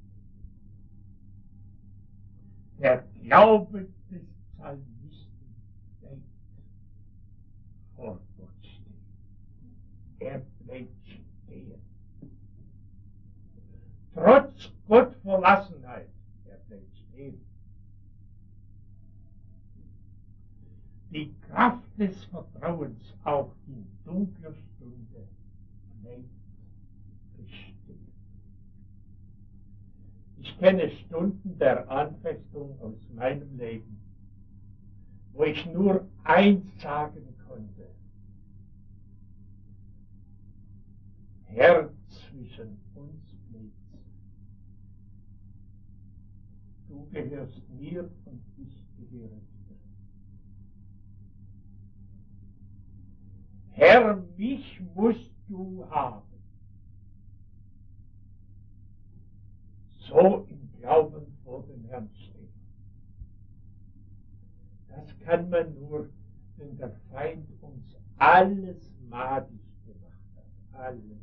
Der Glaube des Psalmisten bleibt vor Gott stehen. Er bleibt stehen. Trotz Gottverlassenheit, er bleibt stehen. Die Kraft des Vertrauens auch in dunkler Stunde bleibt bestehen. Ich kenne Stunden der Anfechtung aus meinem Leben, wo ich nur eins sagen konnte: Herr, zwischen uns bleibt's. Du gehörst mir und ich gehöre dir. Herr, mich musst du haben. So im Glauben vor dem Herrn stehen. Das kann man nur, wenn der Feind uns alles madig gemacht hat. Alles.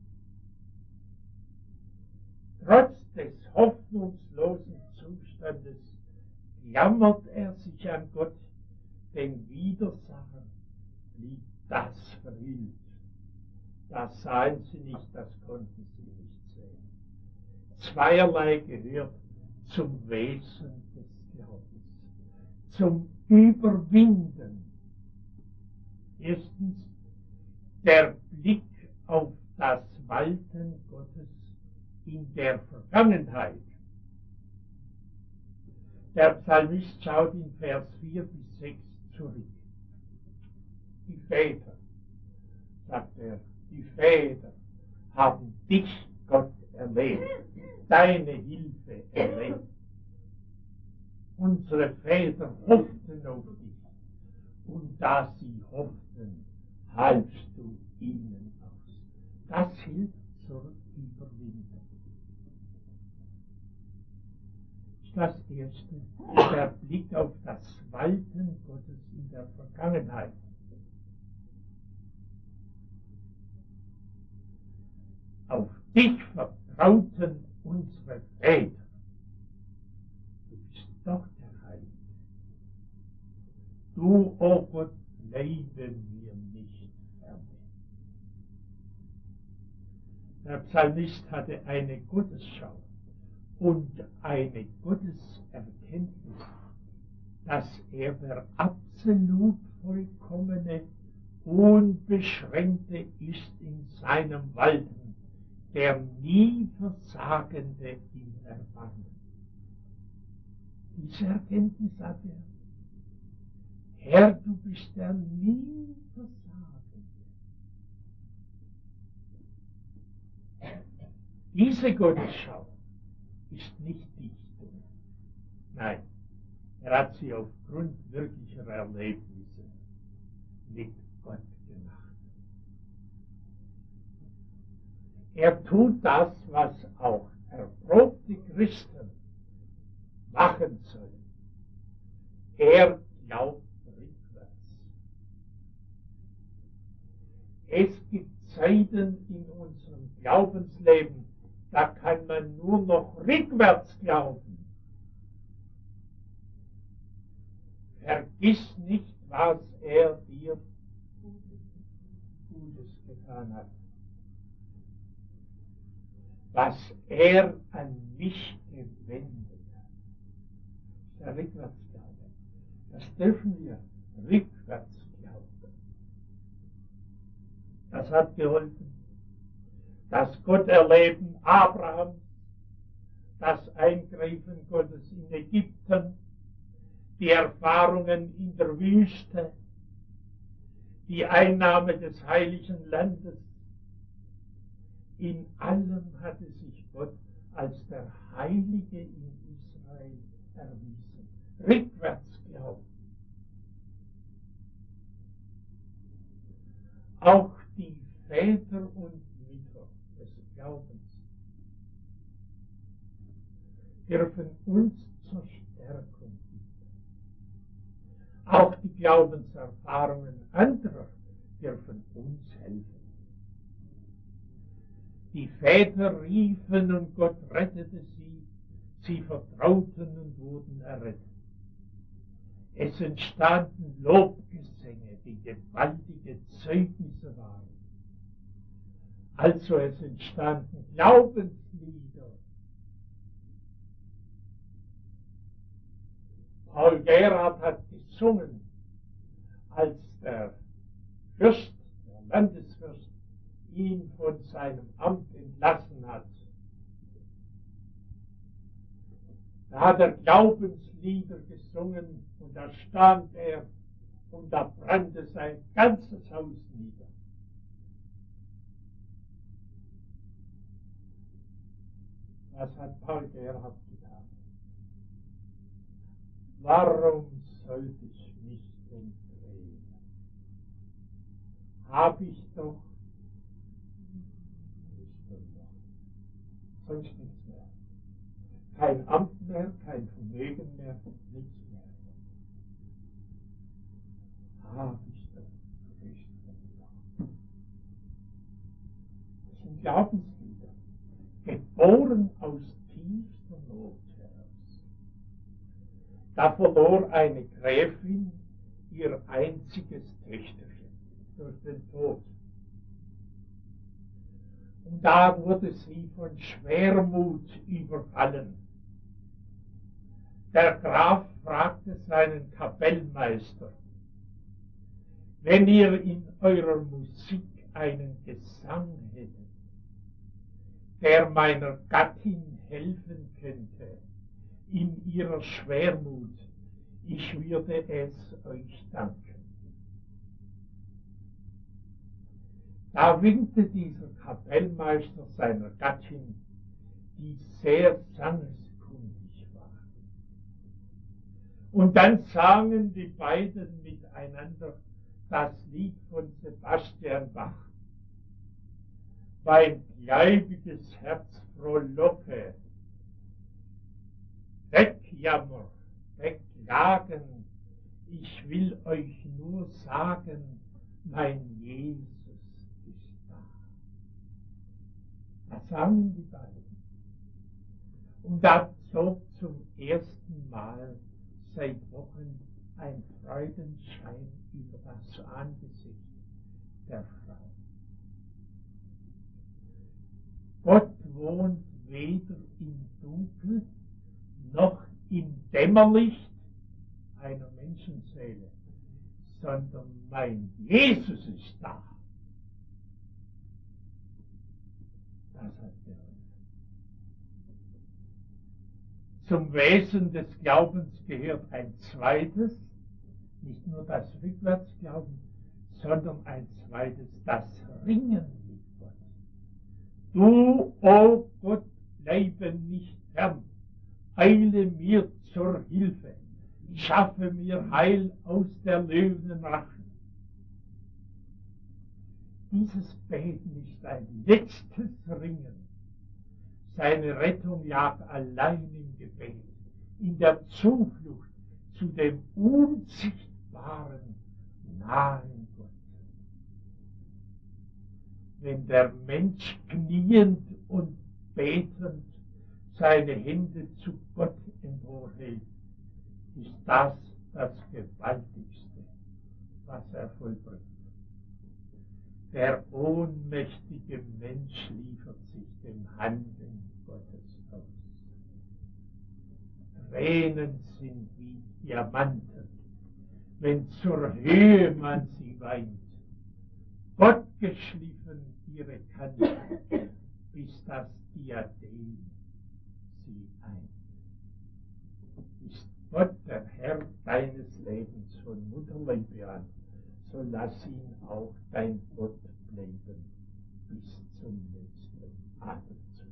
Trotz des hoffnungslosen Zustandes klammert er sich an Gott, den Widersacher blieb das verhüllt. Das sahen sie nicht, das konnten sie nicht sehen. zweierlei gehört zum Wesen des Glaubens, zum Überwinden. Erstens der Blick auf das Walten Gottes in der Vergangenheit. Der Psalmist schaut in Vers vier bis sechs zurück. Die Väter, sagt er, die Väter haben dich, Gott, erlebt, deine Hilfe erlebt. Unsere Väter hofften auf dich, und da sie hofften, halfst du ihnen aus. Das hilft zur Überwindung. Das erste, der Blick auf das Walten Gottes in der Vergangenheit. Auf dich vertrauten unsere Väter. Du bist doch der Heilige. Du, o oh Gott, bleibe mir nicht ferne. Der Psalmist hatte eine Gottesschau und eine Gotteserkenntnis, dass er der absolut vollkommene, unbeschränkte ist in seinem Walten, der nie Versagende im Erbarmen. Diese Erkenntnis hat er. Herr, du bist der nie Versagende. Diese Gottesschau ist nicht Dichtung. Nein, er hat sie aufgrund wirklicher Erlebnisse mit Gott gemacht. Er tut das, was auch erprobte Christen machen sollen. Er glaubt rückwärts. Es gibt Zeiten in unserem Glaubensleben, da kann man nur noch rückwärts glauben. Vergiss nicht, was er dir Gutes getan hat. Was er an mich gewendet hat. Der Rückwärtsglaube. Das dürfen wir rückwärts glauben. Das hat geholfen. Das Gotterleben Abrahams, das Eingreifen Gottes in Ägypten, die Erfahrungen in der Wüste, die Einnahme des heiligen Landes. In allem hatte sich Gott als der Heilige in Israel erwiesen. Rückwärts glauben. Auch die Väter und Mütter des Glaubens dürfen uns zur Stärkung dienen. Auch die Glaubenserfahrungen anderer dürfen uns helfen. Die Väter riefen und Gott rettete sie, sie vertrauten und wurden errettet. Es entstanden Lobgesänge, die gewaltige Zeugnisse waren. Also es entstanden Glaubenslieder. Paul Gerhard hat gesungen, als der Fürst, der Landesfürst, ihn von seinem Amt entlassen hat. Da hat er Glaubenslieder gesungen und da stand er und da brannte sein ganzes Haus nieder. Was hat Paul Gerhard getan? Warum sollte ich mich denn drehen? Hab ich doch sonst nichts mehr. Kein Amt mehr, kein Vermögen mehr, nichts mehr. Hab ich doch Christen. Das sind Glaubenslieder, geboren aus tiefster Not heraus. Da verlor eine Gräfin ihr einziges Töchterchen durch den Tod. Und da wurde sie von Schwermut überfallen. Der Graf fragte seinen Kapellmeister: Wenn ihr in eurer Musik einen Gesang hättet, der meiner Gattin helfen könnte in ihrer Schwermut, ich würde es euch danken. Da winkte dieser Kapellmeister seiner Gattin, die sehr sangeskundig war. Und dann sangen die beiden miteinander das Lied von Sebastian Bach. Mein gläubiges Herz frohlocke, wegjammer, wegklagen, ich will euch nur sagen, mein Jesus ist da. Das sangen die beiden. Und da zog zum ersten Mal seit Wochen ein Freudenschein über das Angesicht der Frau. Gott wohnt weder im Dunkel noch im Dämmerlicht einer Menschenseele, sondern mein Jesus ist da. Das hat er. Zum Wesen des Glaubens gehört ein zweites, nicht nur das Rückwärtsglauben, sondern ein zweites, das Ringen mit Gott. Du, o oh Gott, bleibe nicht fern, eile mir zur Hilfe, schaffe mir Heil aus der Löwenrachen. Dieses Beten ist ein letztes Ringen. Seine Rettung lag allein im Gebet, in der Zuflucht zu dem unsichtbaren, nahen Gott. Wenn der Mensch kniend und betend seine Hände zu Gott emporhält, ist das das Gewaltigste, was er vollbringt. Der ohnmächtige Mensch liefert sich dem Handeln Gottes aus. Tränen sind wie Diamanten, wenn zur Höhe man sie weint. Gott geschliffen ihre Kante, bis das Diadem sie eint. Ist Gott der Herr deines Lebens von Mutterliebe an, so lass ihn auch dein Gott bleiben bis zum letzten Atemzug.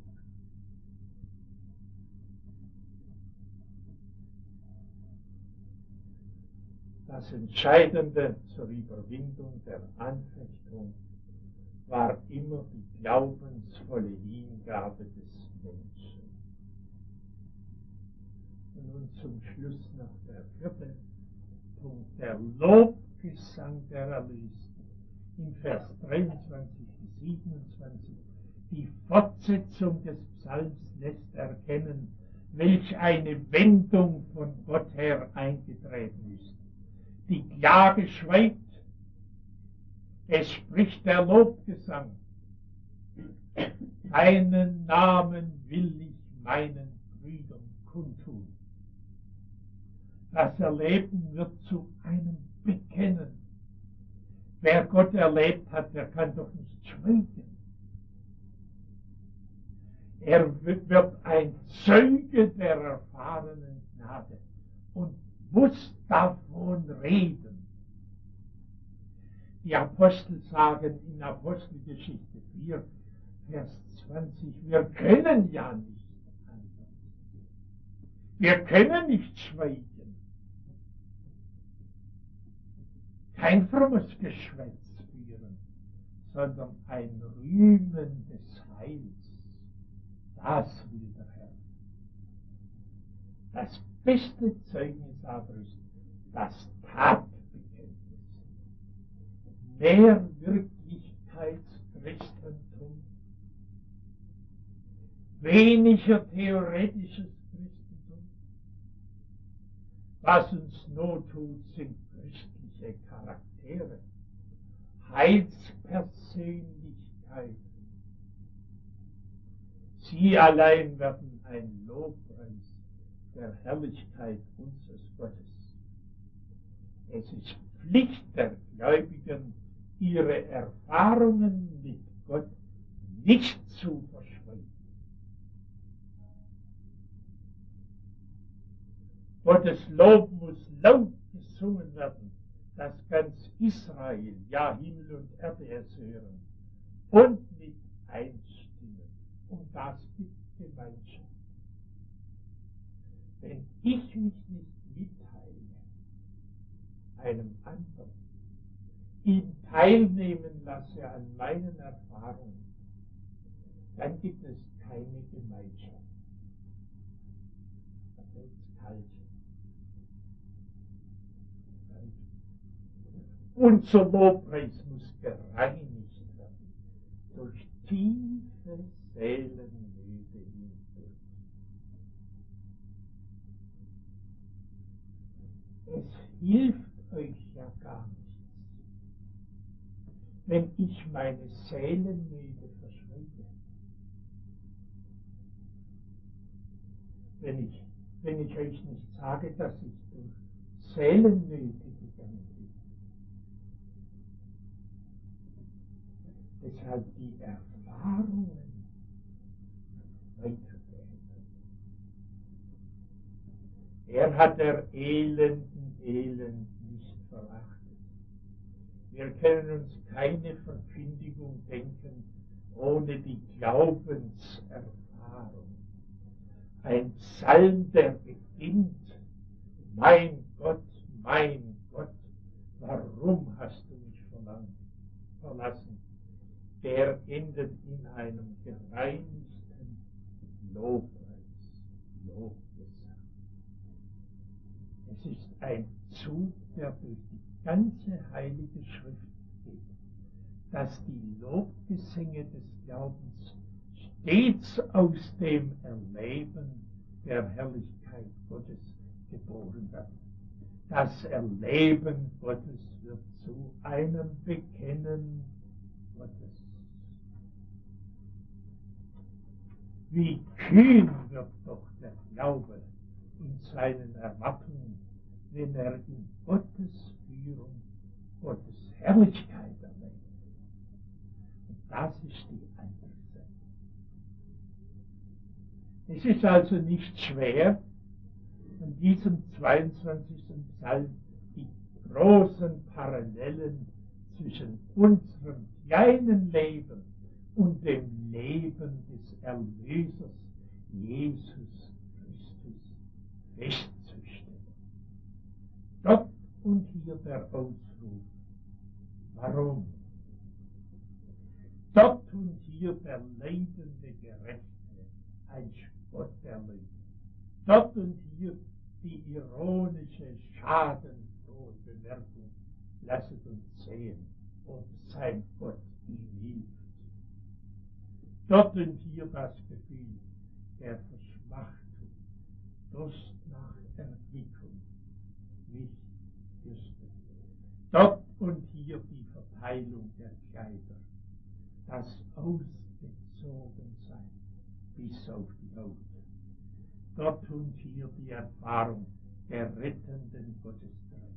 Das Entscheidende zur Überwindung der Anfechtung war immer die glaubensvolle Hingabe des Menschen. Und nun zum Schluss noch der vierte Punkt, der Lobgesang der Erlösten. In Vers dreiundzwanzig bis siebenundzwanzig, die Fortsetzung des Psalms lässt erkennen, welch eine Wendung von Gott her eingetreten ist. Die Klage schweigt, es spricht der Lobgesang. Deinen Namen will ich meinen Brüdern kundtun. Das Erleben wird zu einem Bekennen. Wer Gott erlebt hat, der kann doch nicht schweigen. Er wird ein Zeuge der erfahrenen Gnade und muss davon reden. Die Apostel sagen in Apostelgeschichte vier, Vers zwanzig, wir können ja nicht antworten. Wir können nicht schweigen. Kein frommes Geschwätz führen, sondern ein Rühmen des Heils. Das will der Herr. Das beste Zeugnis aber ist das Tatbekenntnis. Mehr Wirklichkeitschristentum, weniger theoretisches Christentum. Was uns Not tut, sind christliche Charaktere, Heilspersönlichkeiten, Sie allein werden ein Lobpreis der Herrlichkeit unseres Gottes. Es ist Pflicht der Gläubigen, ihre Erfahrungen mit Gott nicht zu verschweigen. Gottes Lob muss laut gesungen werden, dass ganz Israel, ja Himmel und Erde es hören und mit einstimmen. Und das gibt Gemeinschaft. Wenn ich mich nicht mitteile, einem anderen, ihn teilnehmen lasse an meinen Erfahrungen, dann gibt es keine Gemeinschaft. Das ist kalt. Unser Lobpreis muss gereinigt werden durch tiefe Seelennöte hindurch. Es hilft euch ja gar nichts, wenn ich meine Seelennöte verschwinde. Wenn ich, wenn ich euch nicht sage, dass ich durch Seelennöte gegangen bin. Deshalb die Erfahrungen weitergeben. Er hat der elenden Elend nicht verachtet. Wir können uns keine Verkündigung denken ohne die Glaubenserfahrung. Ein Psalm, der beginnt, mein Gott, mein Gott, warum hast du mich verlassen? Der endet in einem gereinigten Lobpreis, Lobgesang. Es ist ein Zug, der durch die ganze Heilige Schrift geht, dass die Lobgesänge des Glaubens stets aus dem Erleben der Herrlichkeit Gottes geboren werden. Das Erleben Gottes wird zu einem Bekennen Gottes. Wie kühn wird doch der Glaube in seinen Erwartungen, wenn er in Gottes Führung, Gottes Herrlichkeit erlebt. Und das ist die andere Seite. Es ist also nicht schwer, in diesem zweiundzwanzigsten Psalm die großen Parallelen zwischen unserem kleinen Leben und dem Leben des Erlösers Jesus Christus festzustellen. Dort und hier der Ausruf. Warum? Dort und hier der leidende Gerechte, ein Spott der Lüge. Dort und hier die ironische, schadenfrohe Bemerkung. Lasset uns sehen, ob sein Gott ihm hilft. Dort und hier das Gefühl der Verschmachtung, Durst nach Erquickung, mich dürstet. Dort und hier die Verteilung der Kleider, das Ausgezogensein bis auf die Haut. Dort und hier die Erfahrung der rettenden Gottestreue.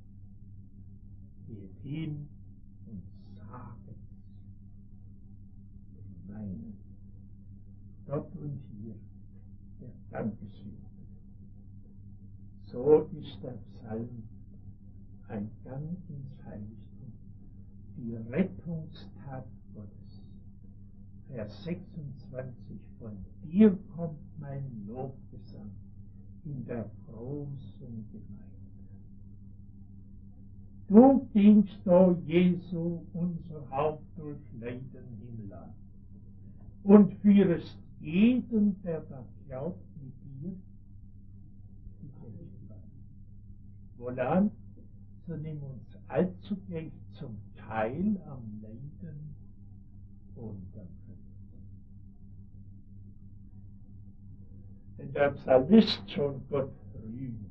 Geht hin und sagt den meinen. Dort und hier der Dankeslied. So ist der Psalm ein Gang ins Heiligtum, die Rettungstat Gottes. Vers sechsundzwanzig, von dir kommt mein Lobgesang in der großen Gemeinde. Du gingst, o Jesu, unser Haupt durch Leiden hinein und führest jeden, der da glaubt, mit dir. Wohlan, so nimm uns allzugleich zum Teil am Leiden und am Verlust. Wenn der Psalmist schon Gott rühmt,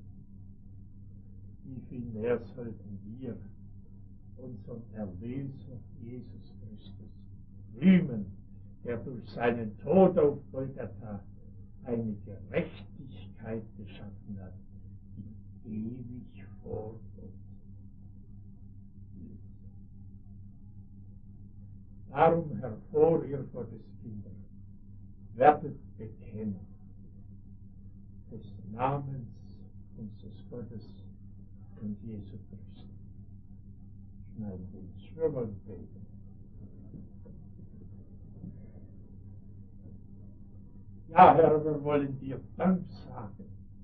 wie viel mehr sollten wir unseren Erlöser Jesus Christus rühmen, der durch seinen Tod auf Golgatha eine Gerechtigkeit geschaffen hat, die ewig vor Gott ist. Darum hervor, ihr Gotteskinder, werdet Bekenner des Namens unseres Gottes und Jesu Christi. Schneiden wir uns, wir wollen beten. Ja, Herr, wir wollen dir Dank sagen.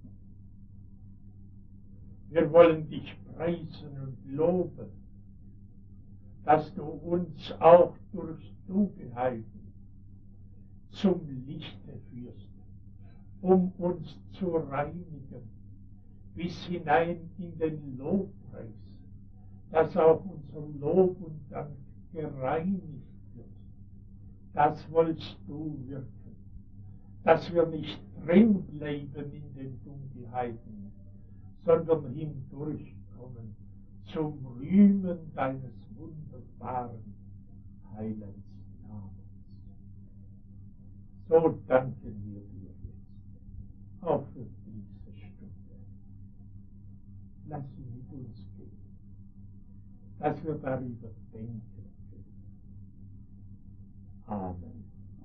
Wir wollen dich preisen und loben, dass du uns auch durch Dunkelheiten zum Lichte führst, um uns zu reinigen, bis hinein in den Lobpreis, dass auch unser Lob und Dank gereinigt wird. Das wolltest du wirken, dass wir nicht drin bleiben in den Dunkelheiten, sondern hindurchkommen zum Rühmen deines wunderbaren Heilandsnamens. So danken wir dir jetzt, auch für diese Stunde. Lass sie mit uns gehen, dass wir darüber denken können. Amen.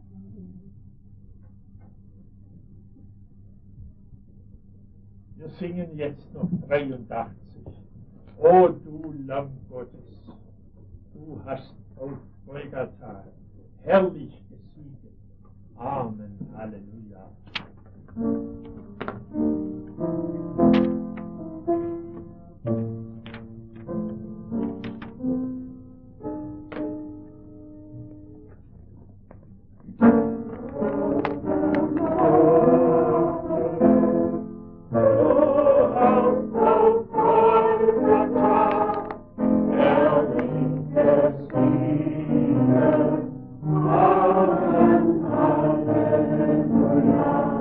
Wir singen jetzt noch dreiundachtzig. O du Lamm Gottes, du hast auf Golgatha herrlich gesiegt. Amen. Halleluja. Amen, Halleluja.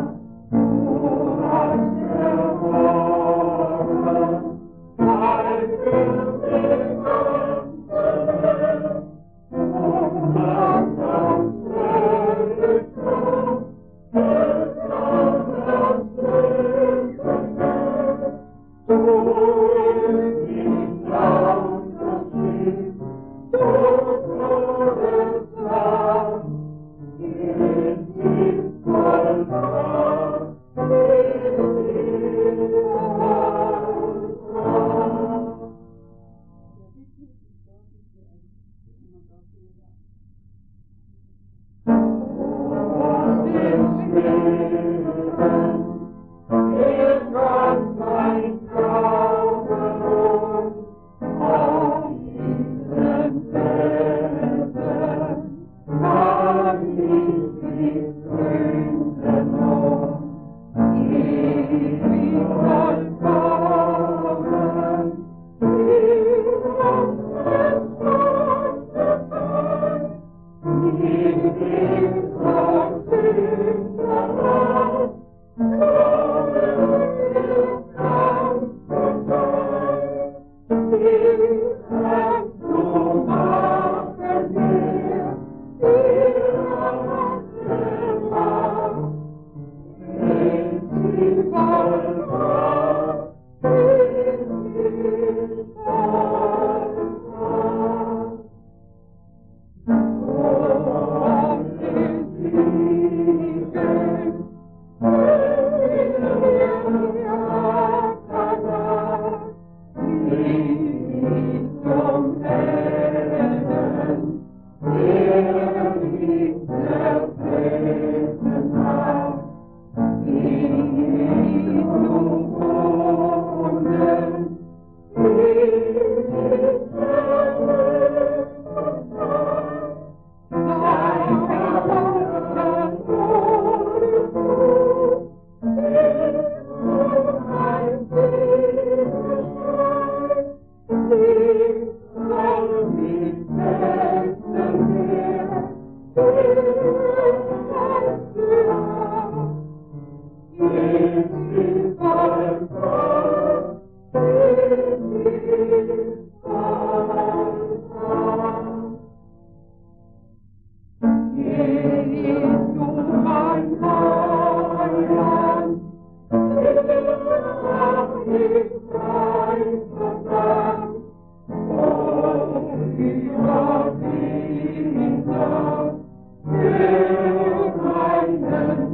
ich Preis und Dank. Oh, ich hab ihn Dank für meinen